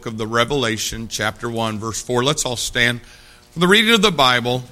Of the Revelation, chapter 1, verse 4. Let's all stand for the reading of the Bible.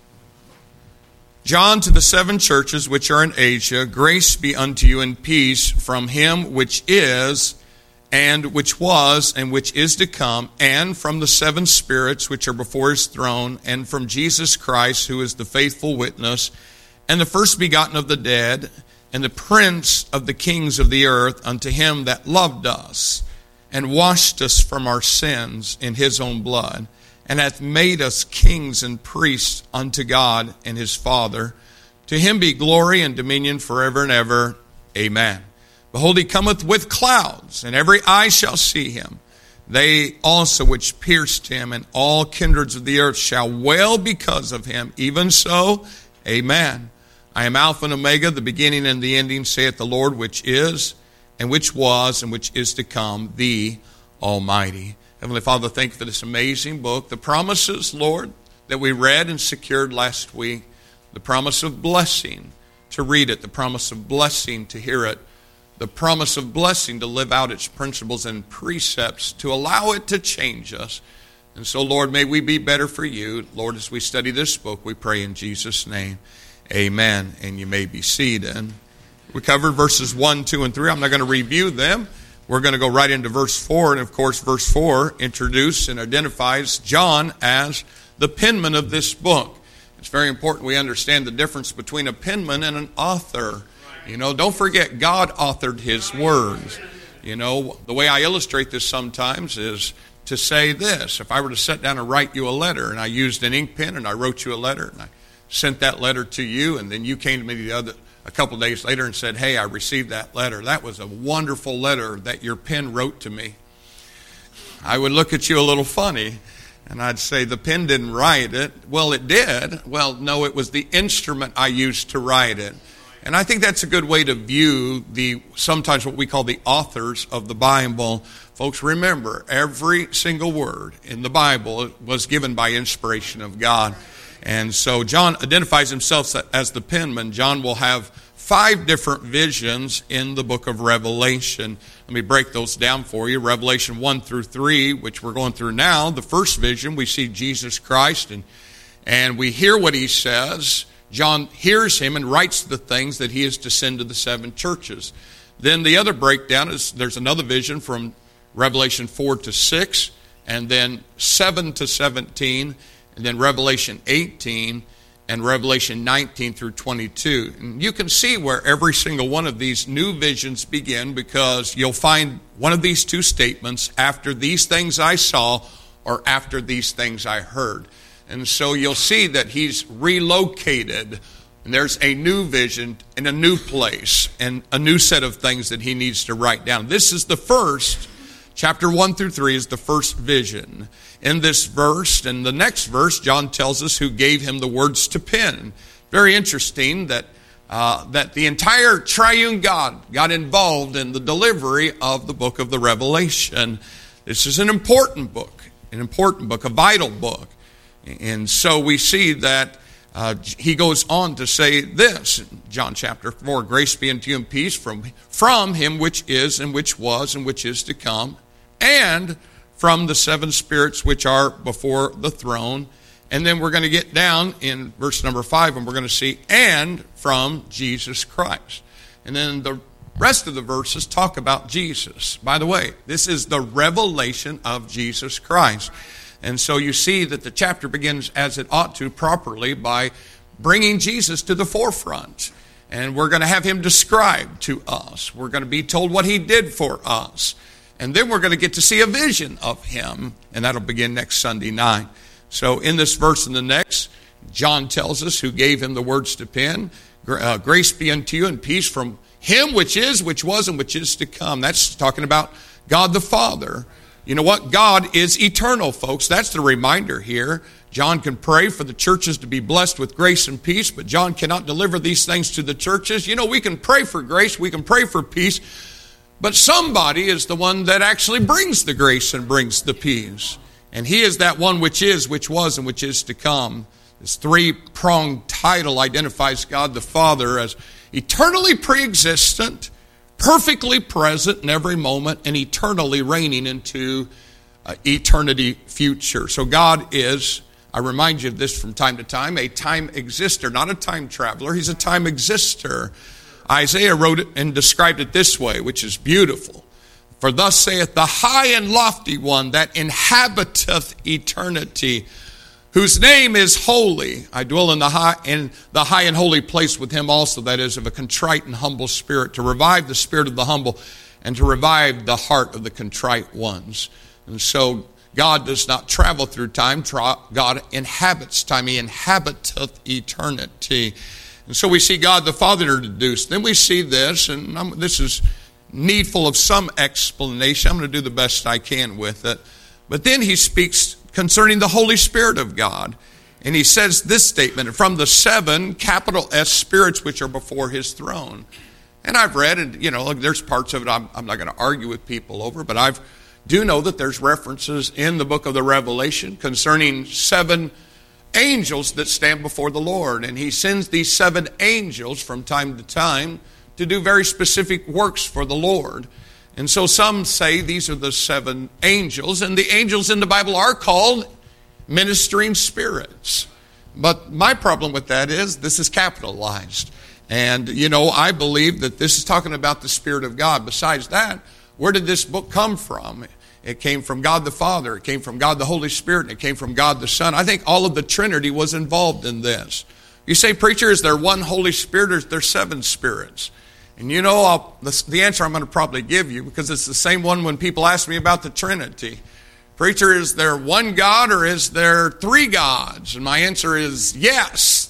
John, to the seven churches which are in Asia, grace be unto you and peace from him which is, and which was, and which is to come, and from the seven spirits which are before his throne, and from Jesus Christ, who is the faithful witness, and the first begotten of the dead, and the prince of the kings of the earth, unto him that loved us, and washed us from our sins in his own blood, and hath made us kings and priests unto God and his Father. To him be glory and dominion forever and ever. Amen. Behold, he cometh with clouds, and every eye shall see him. They also which pierced him, and all kindreds of the earth shall wail because of him. Even so, amen. I am Alpha and Omega, the beginning and the ending, saith the Lord, which is, and which was, and which is to come, the Almighty. Heavenly Father, thank you for this amazing book. The promises, Lord, that we read and secured last week. The promise of blessing to read it. The promise of blessing to hear it. The promise of blessing to live out its principles and precepts, to allow it to change us. And so, Lord, may we be better for you. Lord, as we study this book, we pray in Jesus' name. Amen. And you may be seated. We covered verses 1, 2, and 3. I'm not going to review them. We're going to go right into verse 4. And of course, verse 4 introduces and identifies John as the penman of this book. It's very important we understand the difference between a penman and an author. You know, don't forget God authored his words. You know, the way I illustrate this sometimes is to say this. If I were to sit down and write you a letter, and I used an ink pen and I wrote you a letter, and I sent that letter to you, and then you came to me a couple of days later and said, hey, I received that letter. That was a wonderful letter that your pen wrote to me. I would look at you a little funny, and I'd say, the pen didn't write it. Well, it did. Well, no, it was the instrument I used to write it. And I think that's a good way to view sometimes what we call the authors of the Bible. Folks, remember, every single word in the Bible was given by inspiration of God. And so John identifies himself as the penman. John will have 5 different visions in the book of Revelation. Let me break those down for you. Revelation 1 through 3, which we're going through now. The first vision, we see Jesus Christ, and we hear what he says. John hears him and writes the things that he is to send to the 7 churches. Then the other breakdown is there's another vision from Revelation 4 to 6, and then 7 to 17, and then Revelation 18 and Revelation 19 through 22. And you can see where every single one of these new visions begin, because you'll find one of these 2 statements, after these things I saw, or after these things I heard. And so you'll see that he's relocated, and there's a new vision in a new place and a new set of things that he needs to write down. This is the first. Chapter 1 through 3 is the first vision. In this verse and the next verse, John tells us who gave him the words to pen. Very interesting that the entire triune God got involved in the delivery of the book of the Revelation. This is an important book, a vital book. And so we see that he goes on to say this, John chapter 4, grace be unto you and peace from him which is, and which was, and which is to come, and from the 7 spirits which are before the throne. And then we're going to get down in verse number 5, and we're going to see, and from Jesus Christ. And then the rest of the verses talk about Jesus. By the way, this is the revelation of Jesus Christ. And so you see that the chapter begins as it ought to properly by bringing Jesus to the forefront. And we're going to have him described to us. We're going to be told what he did for us. And then we're going to get to see a vision of him. And that'll begin next Sunday night. So in this verse and the next, John tells us who gave him the words to pen. Grace be unto you and peace from him which is, which was, and which is to come. That's talking about God the Father. You know what? God is eternal, folks. That's the reminder here. John can pray for the churches to be blessed with grace and peace, but John cannot deliver these things to the churches. You know, we can pray for grace, we can pray for peace, but somebody is the one that actually brings the grace and brings the peace. And he is that one which is, which was, and which is to come. This 3-pronged title identifies God the Father as eternally pre-existent, perfectly present in every moment, and eternally reigning into eternity future. So God is, I remind you of this from time to time, a time exister, not a time traveler. He's a time exister. Isaiah wrote it and described it this way, which is beautiful. For thus saith the high and lofty one that inhabiteth eternity, whose name is holy. I dwell in the high and holy place with him also, that is, of a contrite and humble spirit, to revive the spirit of the humble and to revive the heart of the contrite ones. And so God does not travel through time. God inhabits time. He inhabiteth eternity. And so we see God the Father introduced. Then we see this, and this is needful of some explanation. I'm going to do the best I can with it. But then he speaks concerning the Holy Spirit of God. And he says this statement, from the 7, capital S, spirits which are before his throne. And I've read, and there's parts of it I'm not going to argue with people over, but I do know that there's references in the book of the Revelation concerning 7 angels that stand before the Lord. And he sends these 7 angels from time to time to do very specific works for the Lord. And so some say these are the 7 angels, and the angels in the Bible are called ministering spirits. But my problem with that is this is capitalized. And, I believe that this is talking about the Spirit of God. Besides that, where did this book come from? It came from God the Father. It came from God the Holy Spirit. And it came from God the Son. I think all of the Trinity was involved in this. You say, preacher, is there one Holy Spirit or is there 7 spirits? And the answer I'm going to probably give you, because it's the same one when people ask me about the Trinity. Preacher, is there one God or is there 3 gods? And my answer is yes.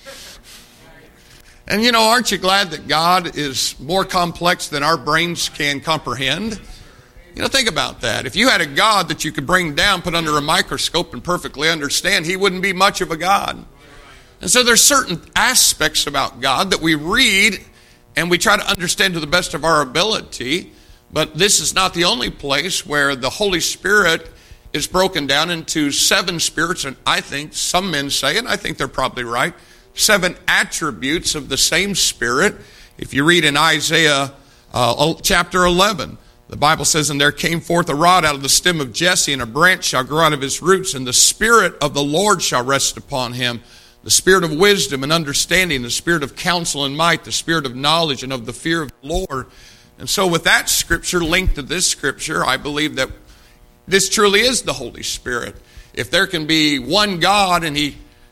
And aren't you glad that God is more complex than our brains can comprehend? Think about that. If you had a God that you could bring down, put under a microscope and perfectly understand, he wouldn't be much of a God. And so there's certain aspects about God that we read and we try to understand to the best of our ability, but this is not the only place where the Holy Spirit is broken down into 7 spirits, and I think some men say, and I think they're probably right, 7 attributes of the same Spirit. If you read in Isaiah chapter 11, the Bible says, and there came forth a rod out of the stem of Jesse, and a branch shall grow out of his roots, and the Spirit of the Lord shall rest upon him, the Spirit of wisdom and understanding, the Spirit of counsel and might, the Spirit of knowledge and of the fear of the Lord. And so with that scripture linked to this scripture, I believe that this truly is the Holy Spirit. If there can be one God and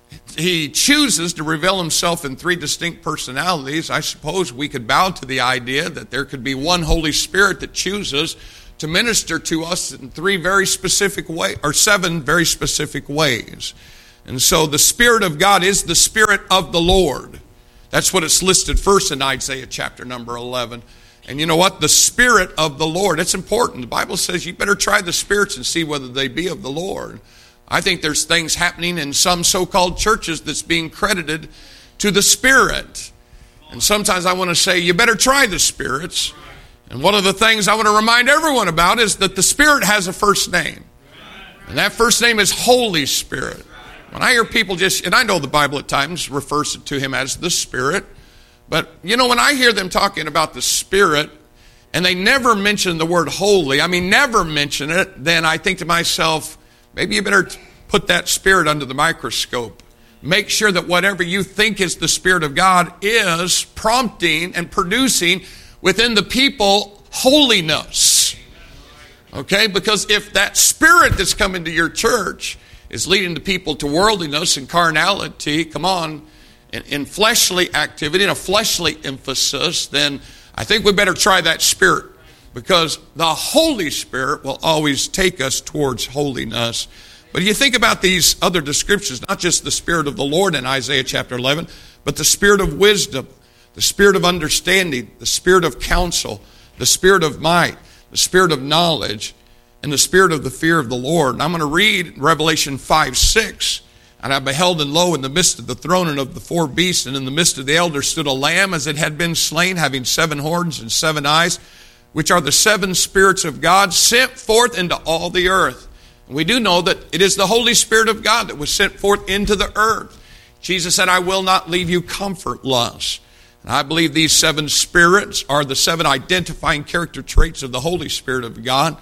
He chooses to reveal himself in 3 distinct personalities, I suppose we could bow to the idea that there could be one Holy Spirit that chooses to minister to us in 3 very specific ways, or 7 very specific ways. And so the Spirit of God is the Spirit of the Lord. That's what it's listed first in Isaiah chapter number 11. And you know what? The Spirit of the Lord. It's important. The Bible says you better try the spirits and see whether they be of the Lord. I think there's things happening in some so-called churches that's being credited to the Spirit. And sometimes I want to say, you better try the spirits. And one of the things I want to remind everyone about is that the Spirit has a first name. And that first name is Holy Spirit. When I hear people and I know the Bible at times refers to him as the Spirit, but when I hear them talking about the Spirit, and they never mention the word holy, never mention it, then I think to myself, maybe you better put that Spirit under the microscope. Make sure that whatever you think is the Spirit of God is prompting and producing within the people holiness. Okay? Because if that Spirit that's come into your church is leading the people to worldliness and carnality, in fleshly activity, in a fleshly emphasis, then I think we better try that Spirit, because the Holy Spirit will always take us towards holiness. But you think about these other descriptions, not just the Spirit of the Lord in Isaiah chapter 11, but the Spirit of wisdom, the Spirit of understanding, the Spirit of counsel, the Spirit of might, the Spirit of knowledge, and the Spirit of the fear of the Lord. And I'm going to read Revelation 5:6. And I beheld, and lo, in the midst of the throne and of the 4 beasts, and in the midst of the elders stood a lamb as it had been slain, having 7 horns and 7 eyes, which are the 7 spirits of God sent forth into all the earth. And we do know that it is the Holy Spirit of God that was sent forth into the earth. Jesus said, I will not leave you comfortless. And I believe these 7 spirits are the 7 identifying character traits of the Holy Spirit of God.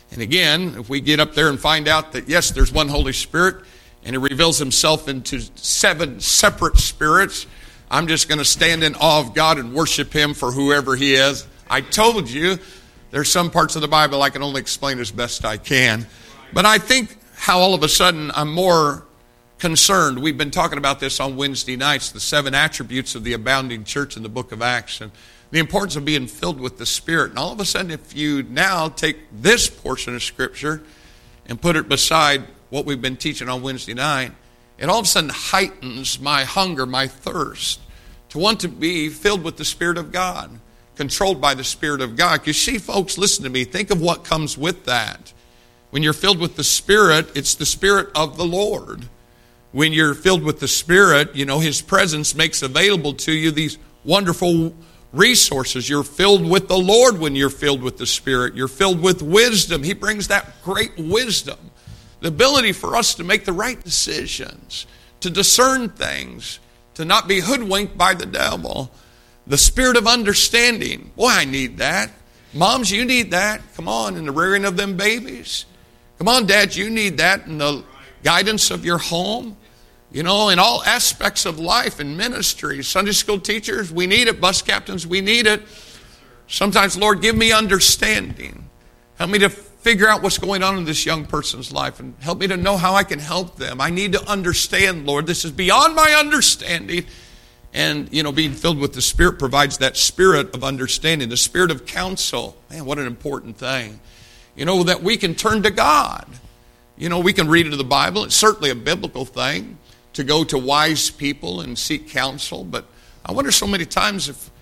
And again, if we get up there and find out that, yes, there's one Holy Spirit, and He reveals Himself into 7 separate spirits, I'm just going to stand in awe of God and worship Him for whoever He is. I told you, there's some parts of the Bible I can only explain as best I can. But I think how all of a sudden I'm more concerned. We've been talking about this on Wednesday nights, the 7 attributes of the abounding church in the book of Acts, and the importance of being filled with the Spirit. And all of a sudden, if you now take this portion of Scripture and put it beside what we've been teaching on Wednesday night, it all of a sudden heightens my hunger, my thirst to want to be filled with the Spirit of God, controlled by the Spirit of God. Because see, folks, listen to me. Think of what comes with that. When you're filled with the Spirit, it's the Spirit of the Lord. When you're filled with the Spirit, you know, His presence makes available to you these wonderful resources. You're filled with the Lord when you're filled with the Spirit. You're filled with wisdom. He brings that great wisdom, the ability for us to make the right decisions, to discern things, to not be hoodwinked by the devil. The spirit of understanding. Boy, I need that. Moms, you need that. Come on, in the rearing of them babies. Come on, dads, you need that in the guidance of your home. You know, in all aspects of life and ministry. Sunday school teachers, we need it. Bus captains, we need it. Sometimes, Lord, give me understanding. Help me to figure out what's going on in this young person's life and help me to know how I can help them. I need to understand, Lord. This is beyond my understanding. And, you know, being filled with the Spirit provides that spirit of understanding, the spirit of counsel. Man, what an important thing. You know, that we can turn to God. You know, we can read into the Bible. It's certainly a biblical thing to go to wise people and seek counsel. But I wonder so many times if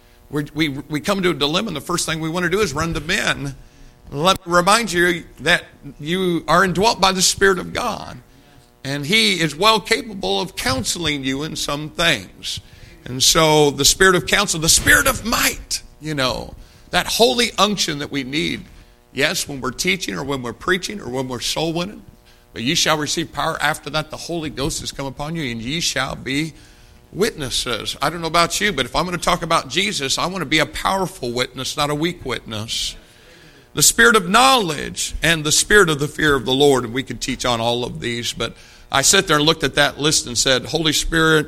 we come to a dilemma and the first thing we want to do is run to men. Let me remind you that you are indwelt by the Spirit of God. And He is well capable of counseling you in some things. And so the spirit of counsel, the spirit of might, you know, that holy unction that we need. Yes, when we're teaching or when we're preaching or when we're soul winning. But ye shall receive power after that the Holy Ghost has come upon you, and ye shall be witnesses. I don't know about you, but if I'm going to talk about Jesus, I want to be a powerful witness, not a weak witness. The spirit of knowledge and the spirit of the fear of the Lord. And we could teach on all of these, but I sat there and looked at that list and said, Holy Spirit,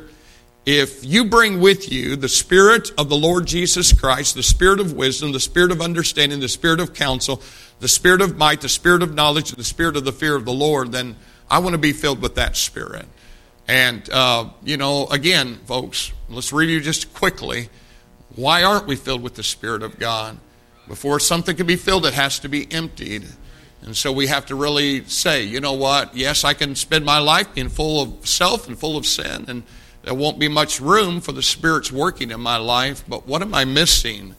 if you bring with you the Spirit of the Lord Jesus Christ, the Spirit of wisdom, the Spirit of understanding, the Spirit of counsel, the Spirit of might, the Spirit of knowledge, and the Spirit of the fear of the Lord, then I want to be filled with that Spirit. And, you know, again, folks, let's review just quickly. Why aren't we filled with the Spirit of God? Before something can be filled, it has to be emptied. And so we have to really say, you know what? Yes, I can spend my life being full of self and full of sin, and there won't be much room for the Spirit's working in my life, but what am I missing?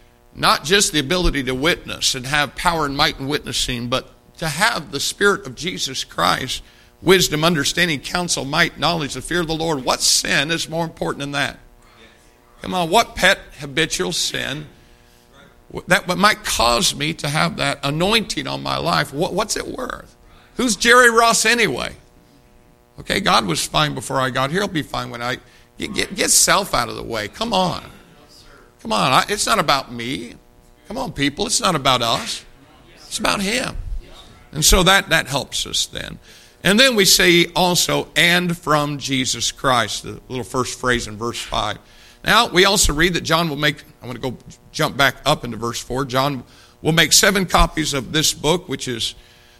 Not just the ability to witness and have power and might in witnessing, but to have the Spirit of Jesus Christ, wisdom, understanding, counsel, might, knowledge, the fear of the Lord. What sin is more important than that? Come on, what pet habitual sin that might cause me to have that anointing on my life? What's it worth? Who's Jerry Ross anyway? Okay, God was fine before I got here. He'll be fine when I get self out of the way. Come on. Come on. It's not about me. Come on, people. It's not about us. It's about Him. And so that helps us then. And then we say also, and from Jesus Christ, the little first phrase in verse 5. Now, we also read that John will make, I want to go jump back up into verse 4. John will make 7 copies of this book, which is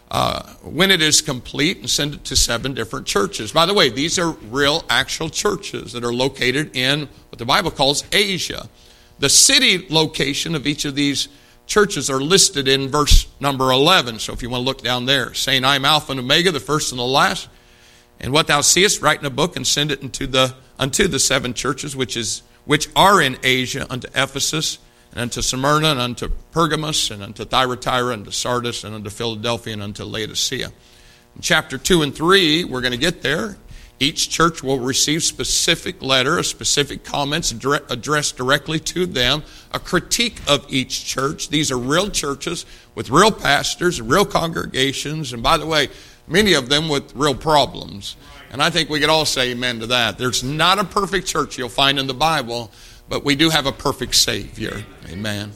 when it is complete, and send it to 7 different churches. By the way, these are real, actual churches that are located in what the Bible calls Asia. The city location of each of these churches are listed in verse number 11. So if you want to look down there, saying, I am Alpha and Omega, the first and the last. And what thou seest, write in a book and send it unto the 7 churches which are in Asia, unto Ephesus, and unto Smyrna, and unto Pergamos, and unto Thyatira, and to Sardis, and unto Philadelphia, and unto Laodicea. In chapter 2 and 3, we're going to get there. Each church will receive specific letter, specific comments addressed directly to them, a critique of each church. These are real churches with real pastors, real congregations, and by the way, many of them with real problems. And I think we could all say amen to that. There's not a perfect church you'll find in the Bible, but we do have a perfect Savior. Amen.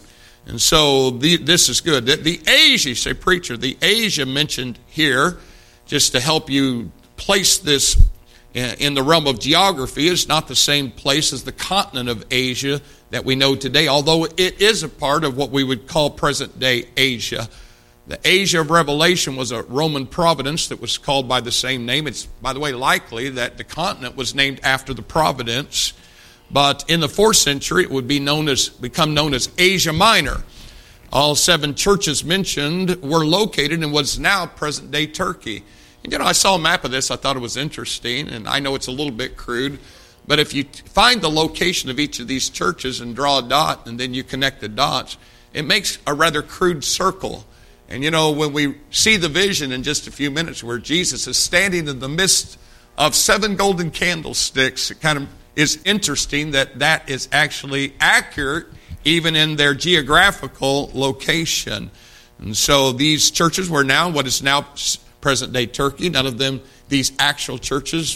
And so this is good. The Asia, you say, preacher, the Asia mentioned here, just to help you place this in the realm of geography, is not the same place as the continent of Asia that we know today, although it is a part of what we would call present-day Asia. The Asia of Revelation was a Roman province that was called by the same name. It's, by the way, likely that the continent was named after the province, but in the 4th century it would become known as Asia Minor. All 7 churches mentioned were located in what's now present-day Turkey. And, I saw a map of this. I thought it was interesting, and I know it's a little bit crude, but if you find the location of each of these churches and draw a dot, and then you connect the dots, it makes a rather crude circle. And, when we see the vision in just a few minutes where Jesus is standing in the midst of 7 golden candlesticks, it kind of is interesting that is actually accurate even in their geographical location. And so these churches were now what is now present-day Turkey. None of them, these actual churches,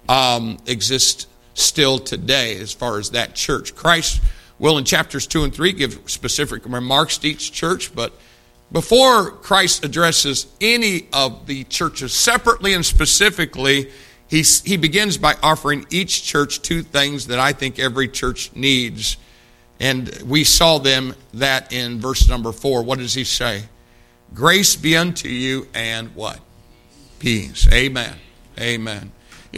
exist still today as far as that church. Christ will, in chapters 2 and 3, give specific remarks to each church, but before Christ addresses any of the churches separately and specifically, he begins by offering each church 2 things that I think every church needs. And we saw that in verse number 4. What does he say? Grace be unto you and what? Peace. Amen. Amen.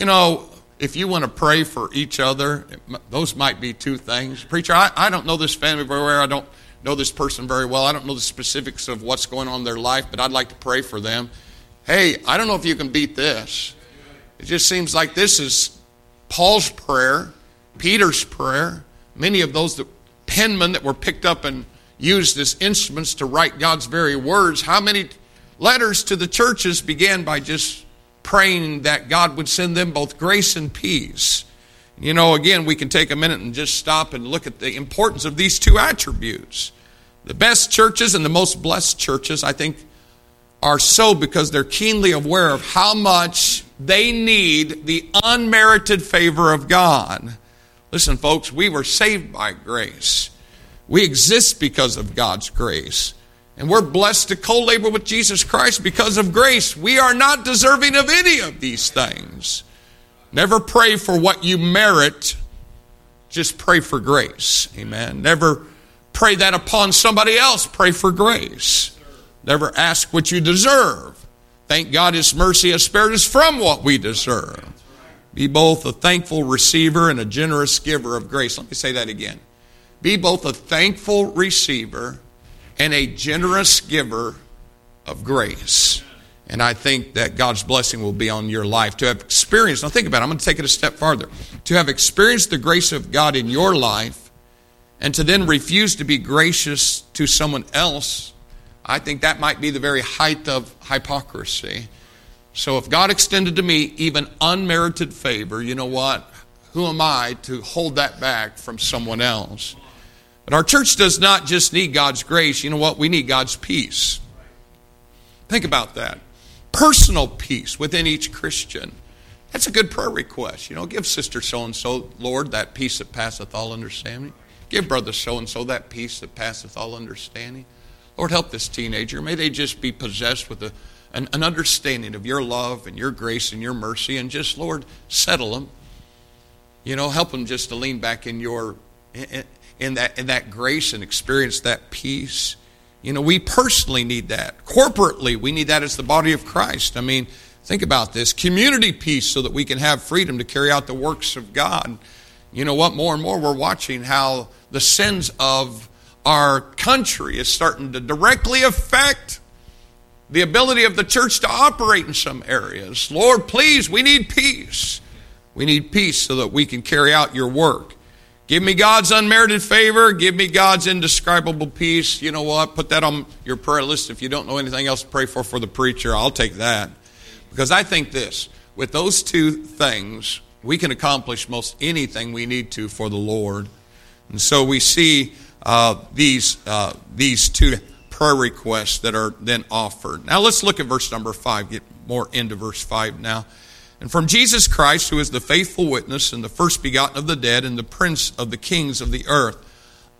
If you want to pray for each other, those might be 2 things. Preacher, I don't know this family very well. I don't know this person very well. I don't know the specifics of what's going on in their life, but I'd like to pray for them. Hey, I don't know if you can beat this. It just seems like this is Paul's prayer, Peter's prayer, many of those penmen that were picked up and used as instruments to write God's very words. How many letters to the churches began by just praying that God would send them both grace and peace? Again, we can take a minute and just stop and look at the importance of these 2 attributes. The best churches and the most blessed churches, I think, are so because they're keenly aware of how much they need the unmerited favor of God. Listen, folks, we were saved by grace. We exist because of God's grace. And we're blessed to co-labor with Jesus Christ because of grace. We are not deserving of any of these things. Never pray for what you merit. Just pray for grace. Amen. Never pray that upon somebody else. Pray for grace. Never ask what you deserve. Thank God His mercy has spared us from what we deserve. Be both a thankful receiver and a generous giver of grace. Let me say that again. Be both a thankful receiver and a generous giver of grace. And I think that God's blessing will be on your life. To have experienced, now think about it, I'm going to take it a step farther. To have experienced the grace of God in your life and to then refuse to be gracious to someone else, I think that might be the very height of hypocrisy. So if God extended to me even unmerited favor, you know what? Who am I to hold that back from someone else? But our church does not just need God's grace. You know what? We need God's peace. Think about that. Personal peace within each Christian. That's a good prayer request. Give sister so-and-so, Lord, that peace that passeth all understanding. Give brother so-and-so that peace that passeth all understanding. Lord, help this teenager. May they just be possessed with an understanding of your love and your grace and your mercy, and just, Lord, settle them. Help them just to lean back in that grace and experience that peace. We personally need that. Corporately, we need that as the body of Christ. I mean, think about this. Community peace so that we can have freedom to carry out the works of God. You know what? More and more we're watching how the sins of our country is starting to directly affect the ability of the church to operate in some areas. Lord, please, we need peace. We need peace so that we can carry out your work. Give me God's unmerited favor. Give me God's indescribable peace. You know what? Put that on your prayer list. If you don't know anything else to pray for the preacher, I'll take that. Because I think this, with those 2 things, we can accomplish most anything we need to for the Lord. And so we see these 2 prayer requests that are then offered. Now let's look at verse number 5. Get more into verse 5 now. And from Jesus Christ, who is the faithful witness and the first begotten of the dead and the prince of the kings of the earth,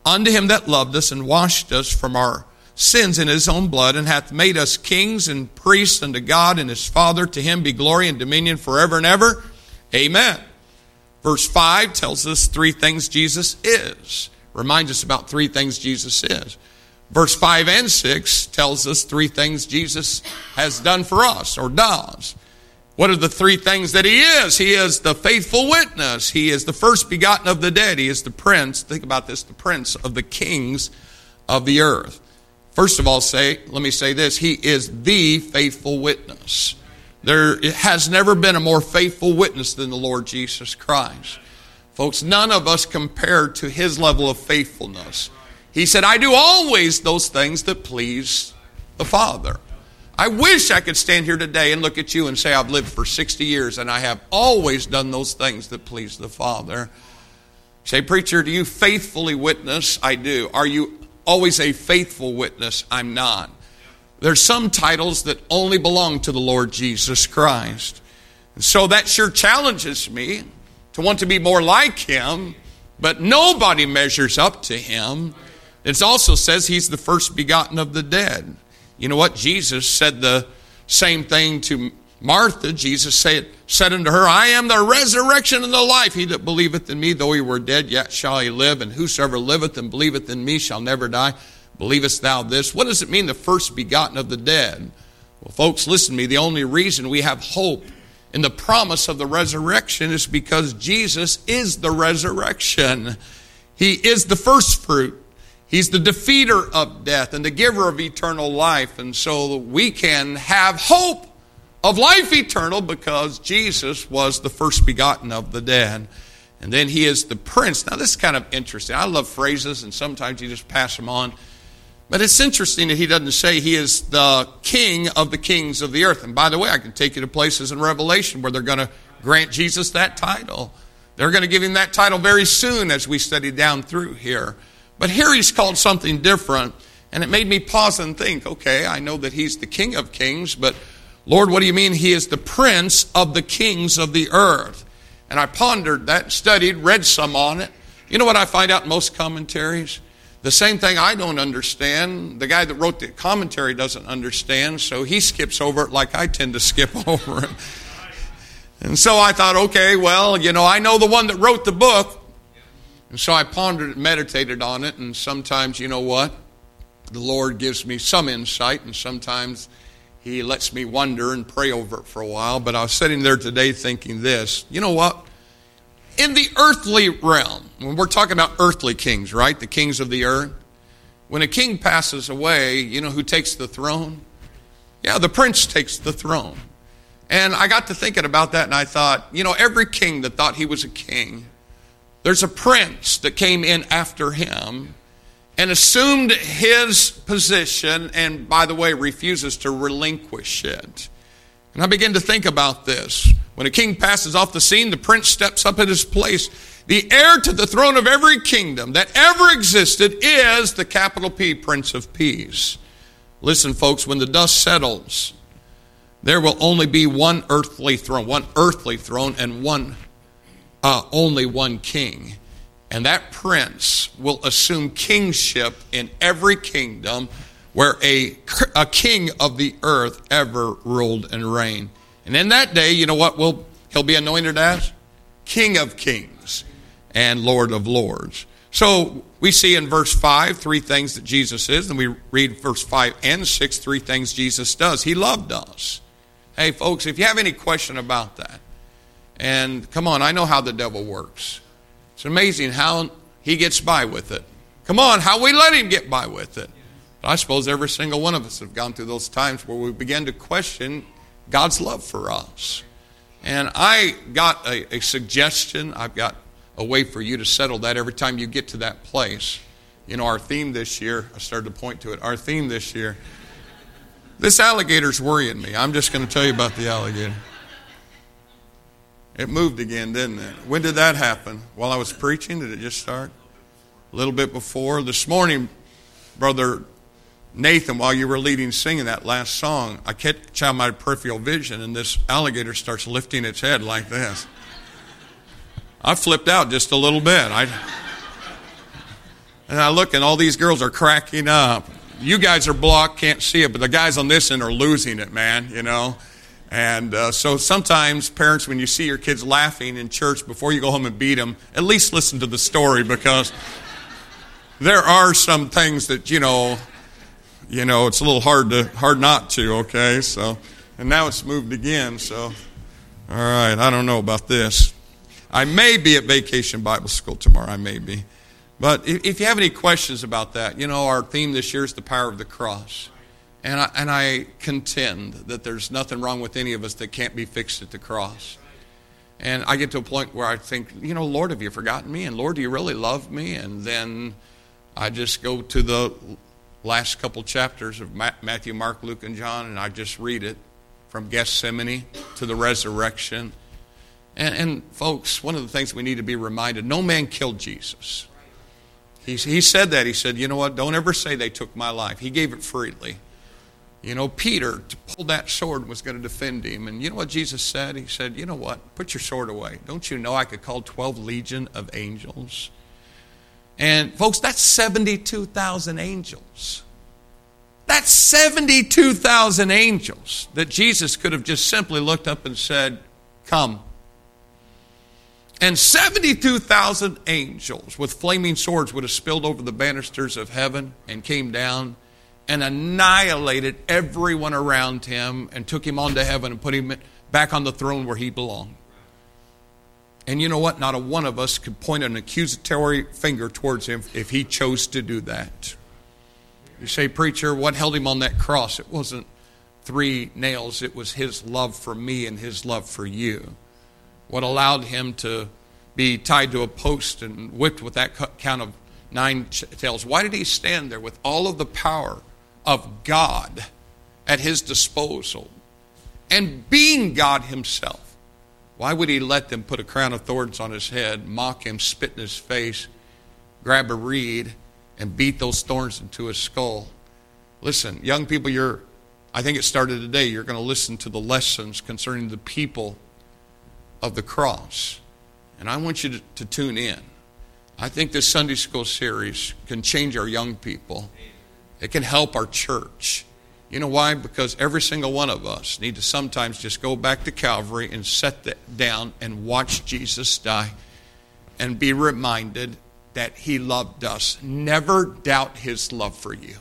unto him that loved us and washed us from our sins in his own blood, and hath made us kings and priests unto God and his Father. To him be glory and dominion forever and ever. Amen. Verse 5 tells us three things Jesus is. Reminds us about three things Jesus is. Verse 5 and 6 tells us three things Jesus has done for us, or does. What are the three things that he is? He is the faithful witness. He is the first begotten of the dead. He is the prince, think about this, the prince of the kings of the earth. First of all, let me say this. He is the faithful witness. There has never been a more faithful witness than the Lord Jesus Christ. Folks, none of us compared to his level of faithfulness. He said, I do always those things that please the Father. I wish I could stand here today and look at you and say, I've lived for 60 years and I have always done those things that please the Father. Say, preacher, do you faithfully witness? I do. Are you always a faithful witness? I'm not. There's some titles that only belong to the Lord Jesus Christ. And so that sure challenges me to want to be more like him, but nobody measures up to him. It also says he's the first begotten of the dead. You know what? Jesus said the same thing to Martha. Jesus said unto her, I am the resurrection and the life. He that believeth in me, though he were dead, yet shall he live. And whosoever liveth and believeth in me shall never die. Believest thou this? What does it mean, the first begotten of the dead? Well, folks, listen to me. The only reason we have hope in the promise of the resurrection is because Jesus is the resurrection. He is the first fruit. He's the defeater of death and the giver of eternal life. And so we can have hope of life eternal because Jesus was the first begotten of the dead. And then he is the prince. Now this is kind of interesting. I love phrases and sometimes you just pass them on. But it's interesting that he doesn't say he is the king of the kings of the earth. And by the way, I can take you to places in Revelation where they're going to grant Jesus that title. They're going to give him that title very soon as we study down through here. But here he's called something different. And it made me pause and think, okay, I know that he's the king of kings, but Lord, what do you mean he is the prince of the kings of the earth? And I pondered that, studied, read some on it. You know what I find out in most commentaries? The same thing I don't understand, the guy that wrote the commentary doesn't understand, so he skips over it like I tend to skip over it. And so I thought, okay, well, I know the one that wrote the book. And so I pondered it, meditated on it, and sometimes, you know what? The Lord gives me some insight, and sometimes he lets me wonder and pray over it for a while. But I was sitting there today thinking this, you know what? In the earthly realm, when we're talking about earthly kings, right? The kings of the earth. When a king passes away, you know who takes the throne? Yeah, the prince takes the throne. And I got to thinking about that, and I thought, every king that thought he was a king, there's a prince that came in after him and assumed his position and, by the way, refuses to relinquish it. And I began to think about this. When a king passes off the scene, the prince steps up in his place. The heir to the throne of every kingdom that ever existed is the capital P, Prince of Peace. Listen, folks, when the dust settles, there will only be one earthly throne and only one king. And that prince will assume kingship in every kingdom where a king of the earth ever ruled and reigned. And in that day, you know what he'll be anointed as? King of kings and Lord of lords. So we see in verse 5 three things that Jesus is. And we read verse 5 and 6, three things Jesus does. He loved us. Hey, folks, if you have any question about that, and come on, I know how the devil works. It's amazing how he gets by with it. Come on, how we let him get by with it. But I suppose every single one of us have gone through those times where we begin to question God's love for us. And I got a suggestion. I've got a way for you to settle that every time you get to that place. Our theme this year, I started to point to it, our theme this year, this alligator's worrying me. I'm just going to tell you about the alligator. It moved again, didn't it? When did that happen? While I was preaching? Did it just start? A little bit before. This morning, Brother Nathan, while you were leading singing that last song, I catch out my peripheral vision, and this alligator starts lifting its head like this. I flipped out just a little bit. And I look and all these girls are cracking up. You guys are blocked, can't see it, but the guys on this end are losing it, man, you know. And so sometimes parents, when you see your kids laughing in church, before you go home and beat them, at least listen to the story, because there are some things that, you know, it's a little hard not to, okay? So, and now it's moved again, so, all right, I don't know about this. I may be at Vacation Bible School tomorrow, I may be. But if you have any questions about that, you know, our theme this year is the power of the cross. And I contend that there's nothing wrong with any of us that can't be fixed at the cross. And I get to a point where I think, you know, Lord, have you forgotten me? And Lord, do you really love me? And then I just go to the last couple chapters of Matthew, Mark, Luke, and John, and I just read it from Gethsemane to the resurrection. And folks, one of the things we need to be reminded, no man killed Jesus. He said that. He said, you know what, don't ever say they took my life. He gave it freely. You know, Peter pulled that sword and was going to defend him. And you know what Jesus said? He said, you know what, put your sword away. Don't you know I could call 12 legion of angels? And folks, that's 72,000 angels. That's 72,000 angels that Jesus could have just simply looked up and said, come. And 72,000 angels with flaming swords would have spilled over the banisters of heaven and came down and annihilated everyone around him and took him on to heaven and put him back on the throne where he belonged. And you know what? Not a one of us could point an accusatory finger towards him if he chose to do that. You say, preacher, what held him on that cross? It wasn't 3 nails. It was his love for me and his love for you. What allowed him to be tied to a post and whipped with that count of 9 tails? Why did he stand there with all of the power of God at his disposal? And being God himself, why would he let them put a crown of thorns on his head, mock him, spit in his face, grab a reed, and beat those thorns into his skull? Listen, young people, I think it started today, you're going to listen to the lessons concerning the people of the cross. And I want you to tune in. I think this Sunday school series can change our young people. It can help our church. You know why? Because every single one of us need to sometimes just go back to Calvary and set that down and watch Jesus die and be reminded that he loved us. Never doubt his love for you.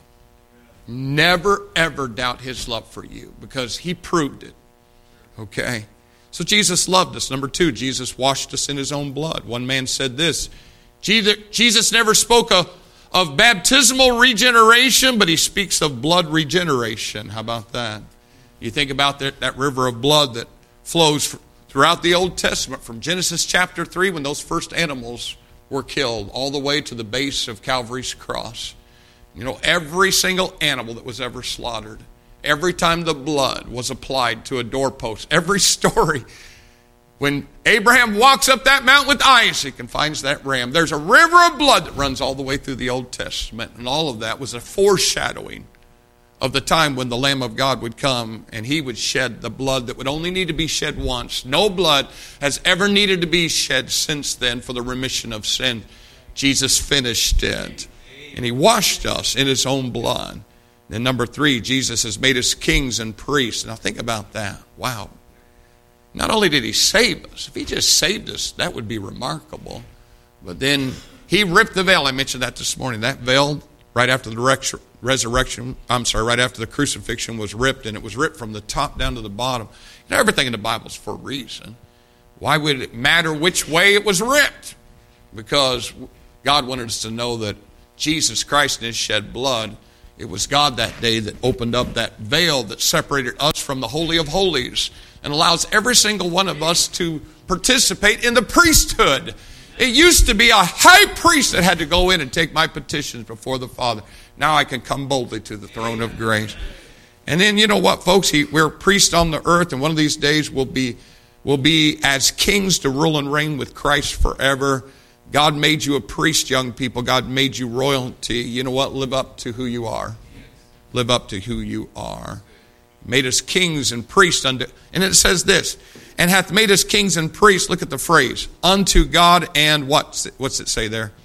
Never, ever doubt his love for you, because he proved it. Okay? So Jesus loved us. Number 2, Jesus washed us in his own blood. One man said this, Jesus never spoke of baptismal regeneration, but he speaks of blood regeneration. How about that? You think about that river of blood that flows throughout the Old Testament, from Genesis chapter 3, when those first animals were killed, all the way to the base of Calvary's cross. You know, every single animal that was ever slaughtered, every time the blood was applied to a doorpost, every story, when Abraham walks up that mountain with Isaac and finds that ram, there's a river of blood that runs all the way through the Old Testament. And all of that was a foreshadowing of the time when the Lamb of God would come and he would shed the blood that would only need to be shed once. No blood has ever needed to be shed since then for the remission of sin. Jesus finished it. And he washed us in his own blood. And number 3, Jesus has made us kings and priests. Now think about that. Wow. Not only did he save us, if he just saved us, that would be remarkable. But then he ripped the veil. I mentioned that this morning. That veil, right after the right after the crucifixion was ripped, and it was ripped from the top down to the bottom. You know, everything in the Bible is for a reason. Why would it matter which way it was ripped? Because God wanted us to know that Jesus Christ and his shed blood, it was God that day that opened up that veil that separated us from the Holy of Holies and allows every single one of us to participate in the priesthood. It used to be a high priest that had to go in and take my petitions before the Father. Now I can come boldly to the throne of grace. And then, you know what, folks? We're priests on the earth, and one of these days we'll be as kings to rule and reign with Christ forever. God made you a priest, young people. God made you royalty. You know what? Live up to who you are. Live up to who you are. Made us kings and priests unto, and it says this, and hath made us kings and priests, look at the phrase, unto God and what's it say there?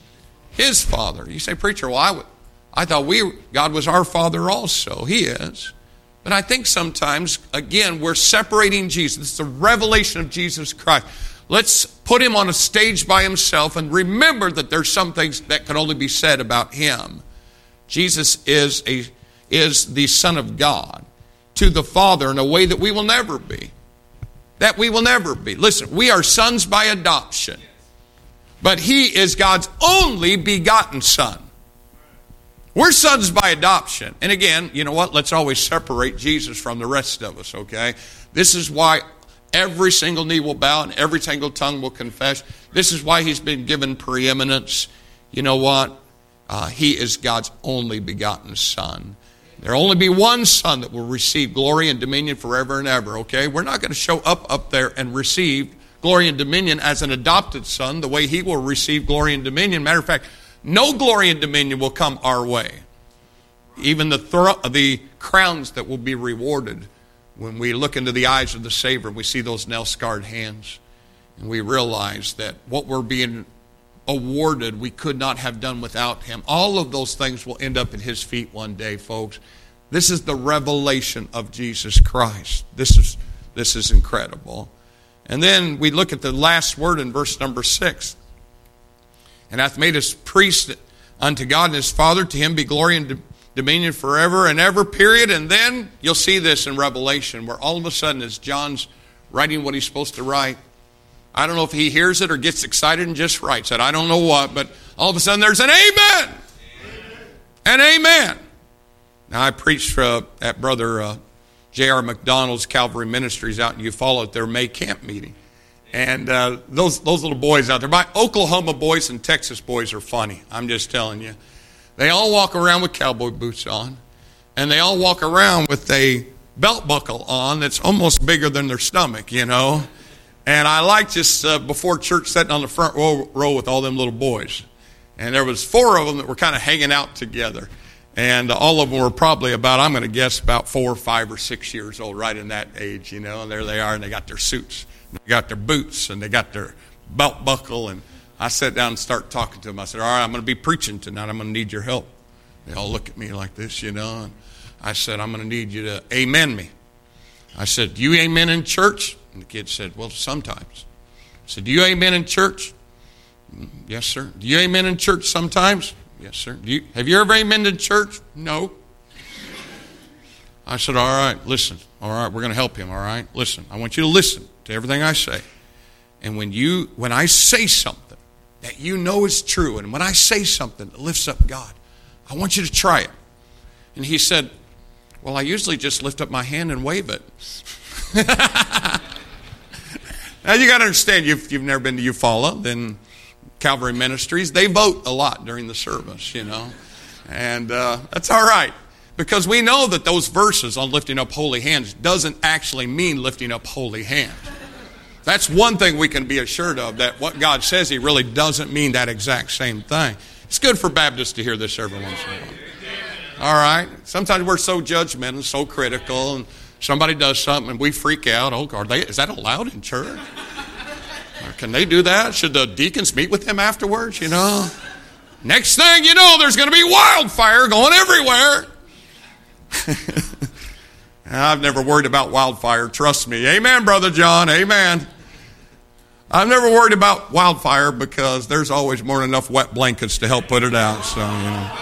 His Father. You say, preacher, well, I thought God was our Father also. He is. But I think sometimes, again, we're separating Jesus. It's the revelation of Jesus Christ. Let's put him on a stage by himself and remember that there's some things that can only be said about him. Jesus is the Son of God to the Father in a way that we will never be. That we will never be. Listen, we are sons by adoption. But he is God's only begotten Son. We're sons by adoption. And again, you know what? Let's always separate Jesus from the rest of us, okay? This is why every single knee will bow and every single tongue will confess. This is why he's been given preeminence. You know what? He is God's only begotten Son. There will only be one Son that will receive glory and dominion forever and ever, okay? We're not going to show up there and receive glory and dominion as an adopted son the way he will receive glory and dominion. Matter of fact, no glory and dominion will come our way. Even the crowns that will be rewarded when we look into the eyes of the Savior, we see those nail-scarred hands, and we realize that what we're being awarded, we could not have done without him. All of those things will end up at his feet one day, folks. This is the revelation of Jesus Christ. This is incredible. And then we look at the last word in verse number 6. And hath made us priests unto God and his Father. To him be glory and dominion forever and ever, period. And then you'll see this in Revelation, where all of a sudden, as John's writing what he's supposed to write, I don't know if he hears it or gets excited and just writes it. I don't know what, but all of a sudden there's an amen. An amen. Now, I preached at Brother J.R. McDonald's Calvary Ministries out in Eufaula at their May camp meeting. And those little boys out there, my Oklahoma boys and Texas boys are funny. I'm just telling you. They all walk around with cowboy boots on. And they all walk around with a belt buckle on that's almost bigger than their stomach, you know. And I like just before church sitting on the front row with all them little boys. And there was 4 of them that were kind of hanging out together. And all of them were probably about, I'm going to guess, about 4, 5, or 6 years old, right in that age, you know. And there they are, and they got their suits. They got their boots, and they got their belt buckle. And I sat down and started talking to them. I said, all right, I'm going to be preaching tonight. I'm going to need your help. They all look at me like this, you know. And I said, I'm going to need you to amen me. I said, do you amen in church? And the kid said, well, sometimes. I said, do you amen in church? Yes, sir. Do you amen in church sometimes? Yes, sir. Have you ever amen in church? No. I said, all right, listen. All right, we're going to help him, all right? Listen, I want you to listen to everything I say. And when I say something that you know is true, and when I say something that lifts up God, I want you to try it. And he said, well, I usually just lift up my hand and wave it. Now, you got to understand, if you've never been to Eufaula, then Calvary Ministries, they vote a lot during the service, you know. And that's all right. Because we know that those verses on lifting up holy hands doesn't actually mean lifting up holy hands. That's one thing we can be assured of, that what God says, he really doesn't mean that exact same thing. It's good for Baptists to hear this every once in a while. All right? Sometimes we're so judgmental, so critical, and somebody does something and we freak out. Oh, is that allowed in church? Or can they do that? Should the deacons meet with them afterwards, you know? Next thing you know, there's going to be wildfire going everywhere. I've never worried about wildfire, trust me. Amen, Brother John, amen. I've never worried about wildfire because there's always more than enough wet blankets to help put it out. So, you know.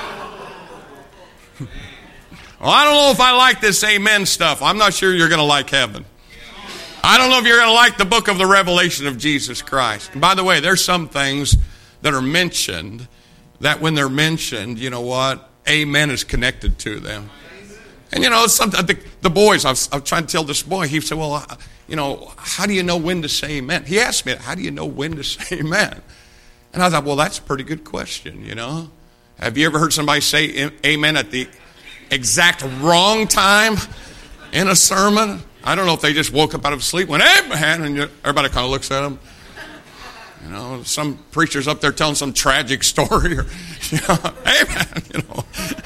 Well, I don't know if I like this amen stuff. I'm not sure you're going to like heaven. I don't know if you're going to like the book of the Revelation of Jesus Christ. And by the way, there's some things that are mentioned that when they're mentioned, you know what? Amen is connected to them. And, you know, sometimes the boys, I was trying to tell this boy, he said, well, you know, how do you know when to say amen? He asked me, how do you know when to say amen? And I thought, well, that's a pretty good question, you know. Have you ever heard somebody say amen at the exact wrong time in a sermon? I don't know if they just woke up out of sleep, went, amen, and everybody kind of looks at them. You know, some preacher's up there telling some tragic story, or, you know, amen, you know.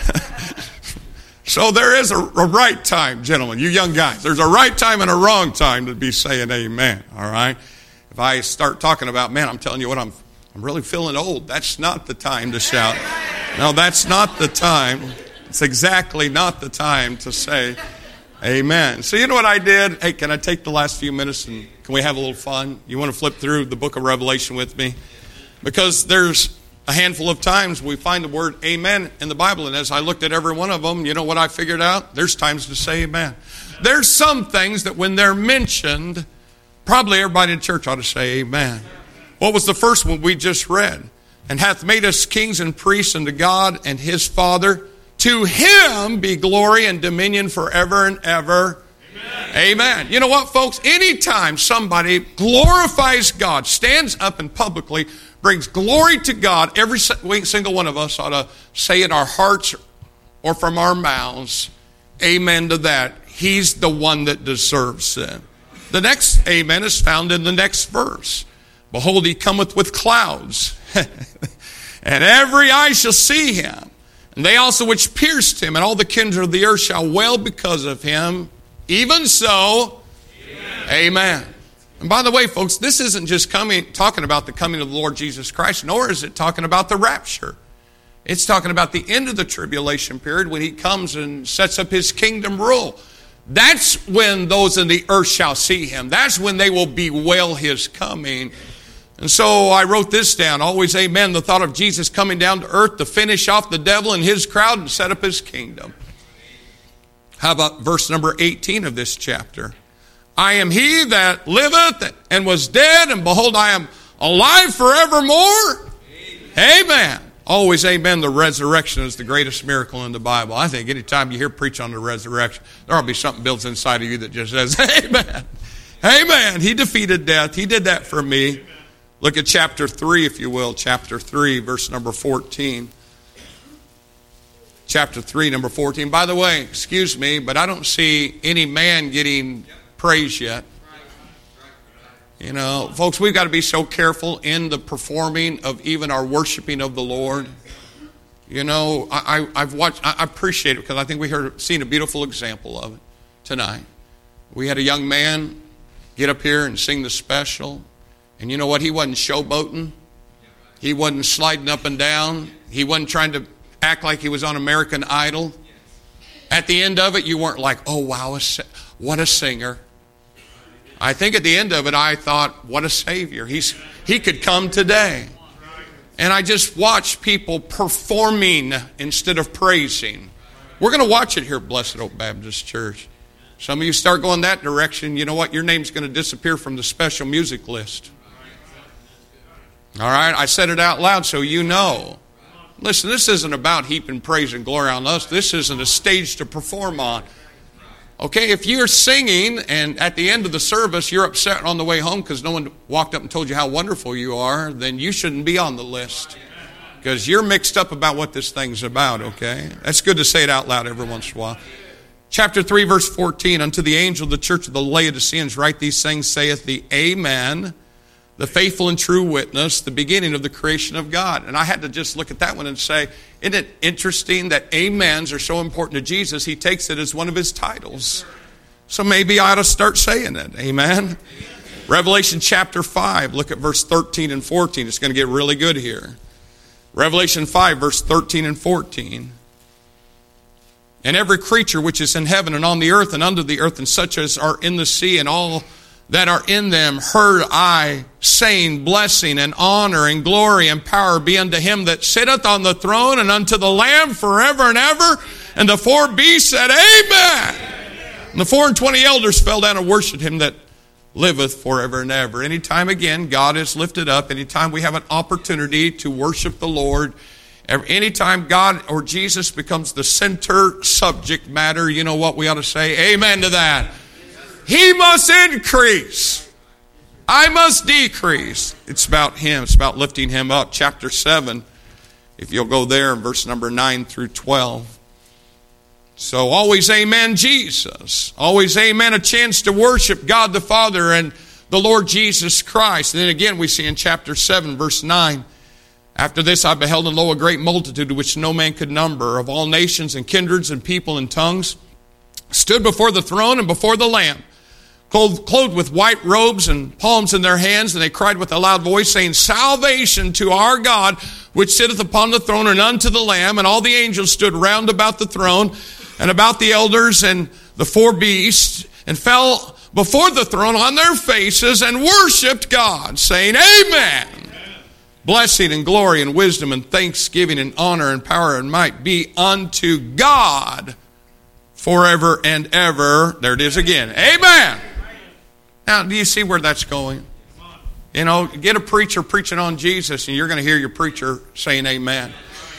So there is a right time, gentlemen, you young guys. There's a right time and a wrong time to be saying amen, all right? If I start talking about, man, I'm telling you what, I'm I'm really feeling old. That's not the time to shout. No, that's not the time. It's exactly not the time to say amen. So you know what I did? Hey, can I take the last few minutes and can we have a little fun? You want to flip through the book of Revelation with me? Because there's a handful of times we find the word amen in the Bible. And as I looked at every one of them, you know what I figured out? There's times to say amen. There's some things that when they're mentioned, probably everybody in church ought to say amen. What was the first one we just read? And hath made us kings and priests unto God and his Father. To him be glory and dominion forever and ever. Amen. Amen. You know what, folks? Anytime somebody glorifies God, stands up and publicly brings glory to God, every single one of us ought to say in our hearts or from our mouths, amen to that. He's the one that deserves it. The next amen is found in the next verse. Behold, he cometh with clouds, and every eye shall see him. And they also which pierced him, and all the kindred of the earth shall wail because of him. Even so, amen. And by the way, folks, this isn't just talking about the coming of the Lord Jesus Christ, nor is it talking about the rapture. It's talking about the end of the tribulation period when he comes and sets up his kingdom rule. That's when those in the earth shall see him. That's when they will bewail his coming. And so I wrote this down. Always amen. The thought of Jesus coming down to earth to finish off the devil and his crowd and set up his kingdom. How about verse number 18 of this chapter? I am he that liveth and was dead, and behold, I am alive forevermore. Amen. Always amen. The resurrection is the greatest miracle in the Bible. I think anytime you hear preach on the resurrection, there will be something built inside of you that just says, amen. Amen. He defeated death. He did that for me. Look at chapter 3, if you will. Chapter 3, verse number 14. Chapter 3, number 14. By the way, excuse me, but I don't see any man getting praise yet. You know, folks, we've got to be so careful in the performing of even our worshiping of the Lord. You know, I've watched, I appreciate it because I think we seen a beautiful example of it tonight. We had a young man get up here and sing the special. And you know what? He wasn't showboating. He wasn't sliding up and down. He wasn't trying to act like he was on American Idol. At the end of it, you weren't like, oh, wow, what a singer. I think at the end of it, I thought, what a Savior. He could come today. And I just watched people performing instead of praising. We're going to watch it here at Blessed Oak Baptist Church. Some of you start going that direction, you know what? Your name's going to disappear from the special music list. All right? I said it out loud so you know. Listen, this isn't about heaping praise and glory on us. This isn't a stage to perform on. Okay, if you're singing and at the end of the service you're upset on the way home because no one walked up and told you how wonderful you are, then you shouldn't be on the list. Because you're mixed up about what this thing's about, okay? That's good to say it out loud every once in a while. Chapter 3, verse 14, unto the angel of the church of the Laodiceans write these things, saith the Amen, the faithful and true witness, the beginning of the creation of God. And I had to just look at that one and say, isn't it interesting that amens are so important to Jesus? He takes it as one of his titles. So maybe I ought to start saying it. Amen. Revelation chapter 5, look at verse 13 and 14. It's going to get really good here. Revelation 5, verse 13 and 14. And every creature which is in heaven and on the earth and under the earth and such as are in the sea and all that are in them heard I saying, blessing and honor and glory and power be unto him that sitteth on the throne and unto the Lamb forever and ever. And the four beasts said, Amen. And the 24 elders fell down and worshipped him that liveth forever and ever. Anytime again God is lifted up, anytime we have an opportunity to worship the Lord, anytime God or Jesus becomes the center subject matter, you know what we ought to say? Amen to that. He must increase. I must decrease. It's about him. It's about lifting him up. Chapter 7, if you'll go there in verse number 9 through 12. So always amen Jesus. Always amen a chance to worship God the Father and the Lord Jesus Christ. And then again we see in chapter 7, verse 9. After this I beheld and lo a great multitude which no man could number, of all nations and kindreds and people and tongues, stood before the throne and before the Lamb, clothed with white robes and palms in their hands, and they cried with a loud voice, saying, Salvation to our God, which sitteth upon the throne, and unto the Lamb. And all the angels stood round about the throne, and about the elders and the four beasts, and fell before the throne on their faces, and worshipped God, saying, Amen. Blessing and glory and wisdom and thanksgiving and honor and power and might be unto God forever and ever. There it is again. Amen. Now, do you see where that's going? You know, get a preacher preaching on Jesus, and you're going to hear your preacher saying amen.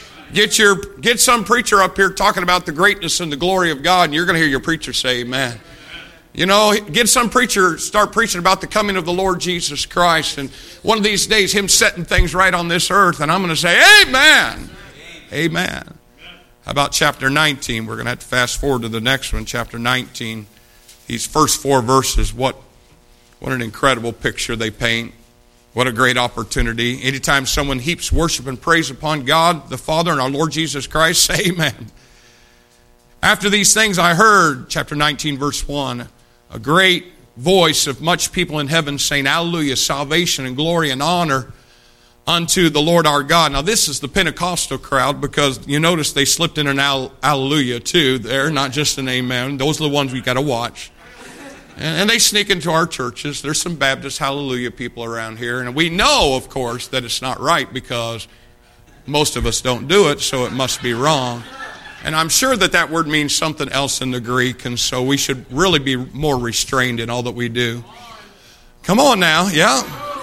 Get some preacher up here talking about the greatness and the glory of God, and you're going to hear your preacher say amen. You know, get some preacher start preaching about the coming of the Lord Jesus Christ, and one of these days him setting things right on this earth, and I'm going to say amen. Amen. How about chapter 19? We're going to have to fast forward to the next one, chapter 19. These first 4 verses, what an incredible picture they paint. What a great opportunity. Anytime someone heaps worship and praise upon God, the Father, and our Lord Jesus Christ, say amen. After these things I heard, chapter 19, verse 1, a great voice of much people in heaven saying, Hallelujah, salvation and glory and honor unto the Lord our God. Now this is the Pentecostal crowd, because you notice they slipped in an hallelujah too there, not just an amen. Those are the ones we got to watch. And they sneak into our churches. There's some Baptist hallelujah people around here. And we know, of course, that it's not right, because most of us don't do it, so it must be wrong. And I'm sure that word means something else in the Greek, and so we should really be more restrained in all that we do. Come on now, yeah.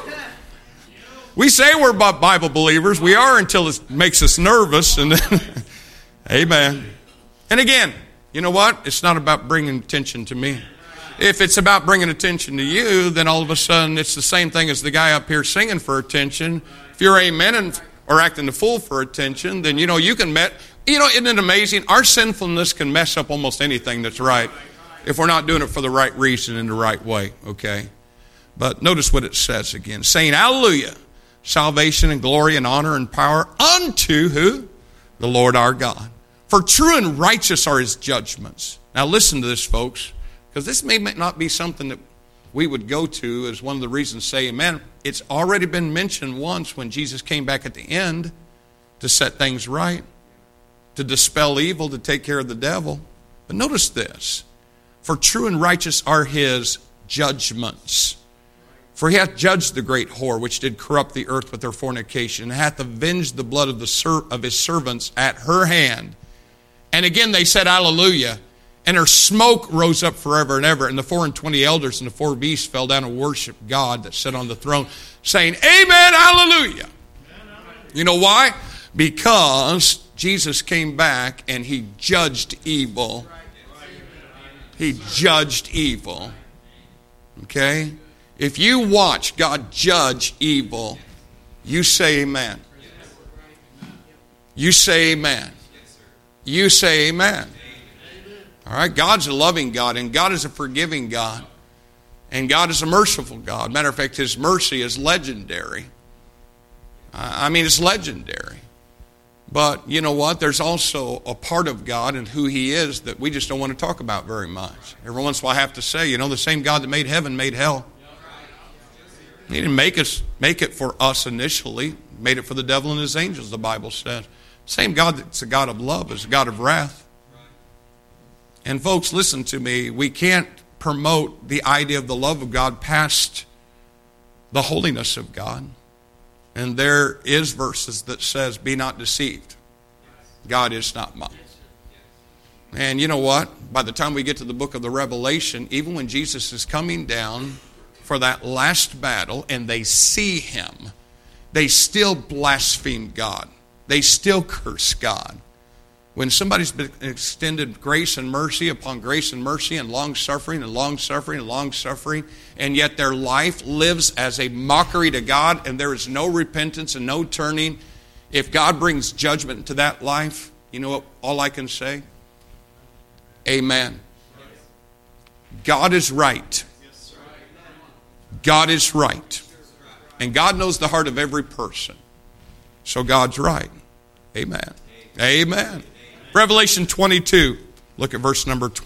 We say we're Bible believers. We are until it makes us nervous. And amen. And again, you know what? It's not about bringing attention to me. If it's about bringing attention to you, then all of a sudden it's the same thing as the guy up here singing for attention. If you're amen or acting the fool for attention, then you can isn't it amazing? Our sinfulness can mess up almost anything that's right if we're not doing it for the right reason in the right way, okay? But notice what it says again, saying, Hallelujah, salvation and glory and honor and power unto who? The Lord our God. For true and righteous are his judgments. Now listen to this, folks, because this may not be something that we would go to as one of the reasons say amen. It's already been mentioned once when Jesus came back at the end to set things right, to dispel evil, to take care of the devil. But notice this. For true and righteous are his judgments. For he hath judged the great whore, which did corrupt the earth with her fornication, and hath avenged the blood of his servants at her hand. And again they said, Hallelujah. And her smoke rose up forever and ever. And the 24 elders and the 4 beasts fell down and worshiped God that sat on the throne, saying, Amen, hallelujah. You know why? Because Jesus came back and he judged evil. He judged evil. Okay? If you watch God judge evil, you say amen. You say amen. You say amen. All right? God's a loving God, and God is a forgiving God, and God is a merciful God. Matter of fact, his mercy is legendary. It's legendary. But you know what? There's also a part of God and who he is that we just don't want to talk about very much. Every once in a while I have to say, the same God that made heaven made hell. He didn't make it for us initially. Made it for the devil and his angels, the Bible says. Same God that's a God of love is a God of wrath. And folks, listen to me. We can't promote the idea of the love of God past the holiness of God. And there is verses that says, be not deceived. God is not mocked. And you know what? By the time we get to the book of the Revelation, even when Jesus is coming down for that last battle and they see him, they still blaspheme God. They still curse God. When somebody's been extended grace and mercy upon grace and mercy and long-suffering and long-suffering and long-suffering, and yet their life lives as a mockery to God and there is no repentance and no turning, if God brings judgment into that life, you know what? All I can say? Amen. God is right. God is right. And God knows the heart of every person. So God's right. Amen. Amen. Revelation 22. Look at verse number 20.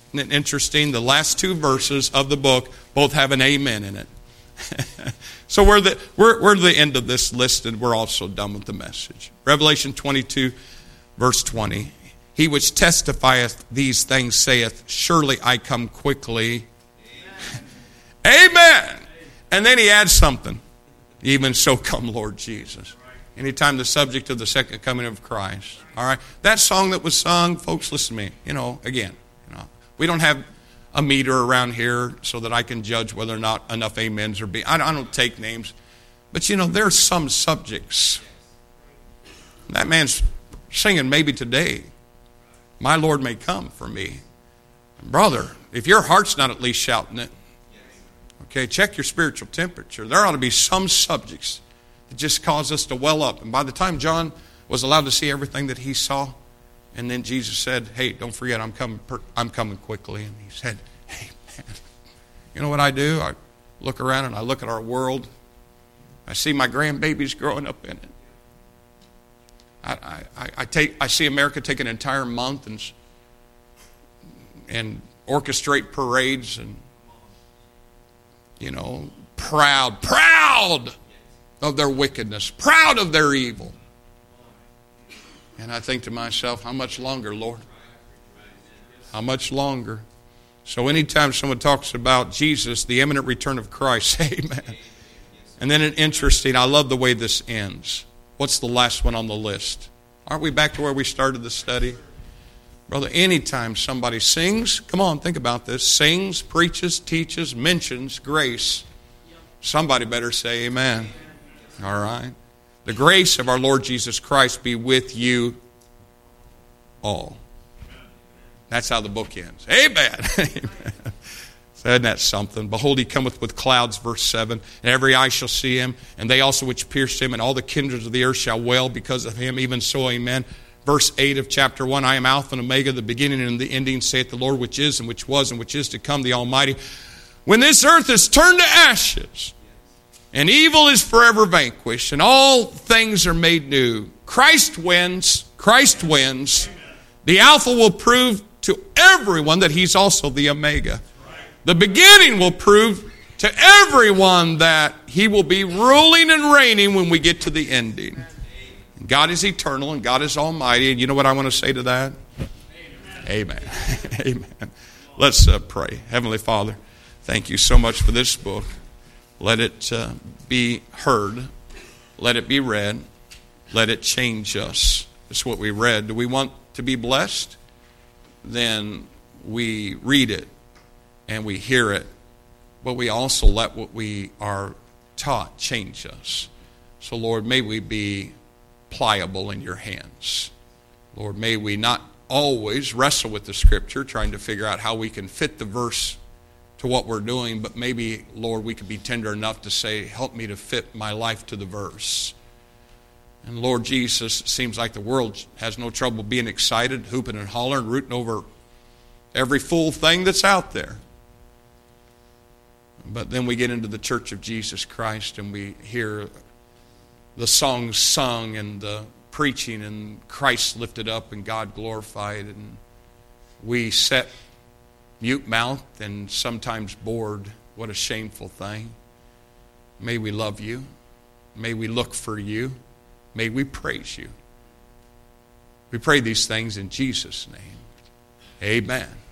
Isn't it interesting? The last two verses of the book both have an amen in it. So we're the end of this list, and we're also done with the message. Revelation 22, verse 20. He which testifieth these things saith, surely I come quickly. Amen. Amen. And then he adds something. Even so come, Lord Jesus. Anytime the subject of the second coming of Christ. All right. That song that was sung, folks, listen to me. Again, we don't have a meter around here so that I can judge whether or not enough amens are being. I don't take names. But there's some subjects. That man's singing maybe today, my Lord may come for me. Brother, if your heart's not at least shouting it, okay, check your spiritual temperature. There ought to be some subjects that just cause us to well up. And by the time John was allowed to see everything that he saw, and then Jesus said, hey, don't forget, I'm coming quickly. And he said, hey, man, you know what I do? I look around and I look at our world. I see my grandbabies growing up in it. I see America take an entire month and orchestrate parades and, proud of their wickedness, proud of their evil. And I think to myself, how much longer, Lord? How much longer? So anytime someone talks about Jesus, the imminent return of Christ, amen. And then it's interesting, I love the way this ends. What's the last one on the list? Aren't we back to where we started the study? Brother, anytime somebody sings, come on, think about this, sings, preaches, teaches, mentions grace, somebody better say amen. All right. The grace of our Lord Jesus Christ be with you all. That's how the book ends. Amen. Amen. So isn't that something? Behold, he cometh with clouds, verse 7, and every eye shall see him, and they also which pierced him, and all the kindreds of the earth shall wail because of him, even so, amen. Verse 8 of chapter 1, I am Alpha and Omega, the beginning and the ending, saith the Lord, which is and which was and which is to come, the Almighty. When this earth is turned to ashes, and evil is forever vanquished, and all things are made new, Christ wins. Christ wins. The Alpha will prove to everyone that he's also the Omega. The beginning will prove to everyone that he will be ruling and reigning when we get to the ending. God is eternal and God is almighty. And you know what I want to say to that? Amen. Amen. Let's pray. Heavenly Father, thank you so much for this book. Let it be heard. Let it be read. Let it change us. That's what we read. Do we want to be blessed? Then we read it and we hear it. But we also let what we are taught change us. So, Lord, may we be pliable in your hands. Lord, may we not always wrestle with the Scripture, trying to figure out how we can fit the verse to what we're doing, but maybe, Lord, we could be tender enough to say, help me to fit my life to the verse. And Lord Jesus, it seems like the world has no trouble being excited, hooping and hollering, rooting over every fool thing that's out there. But then we get into the Church of Jesus Christ and we hear the songs sung and the preaching and Christ lifted up and God glorified, and we set mute-mouthed and sometimes bored. What a shameful thing. May we love you. May we look for you. May we praise you. We pray these things in Jesus' name. Amen.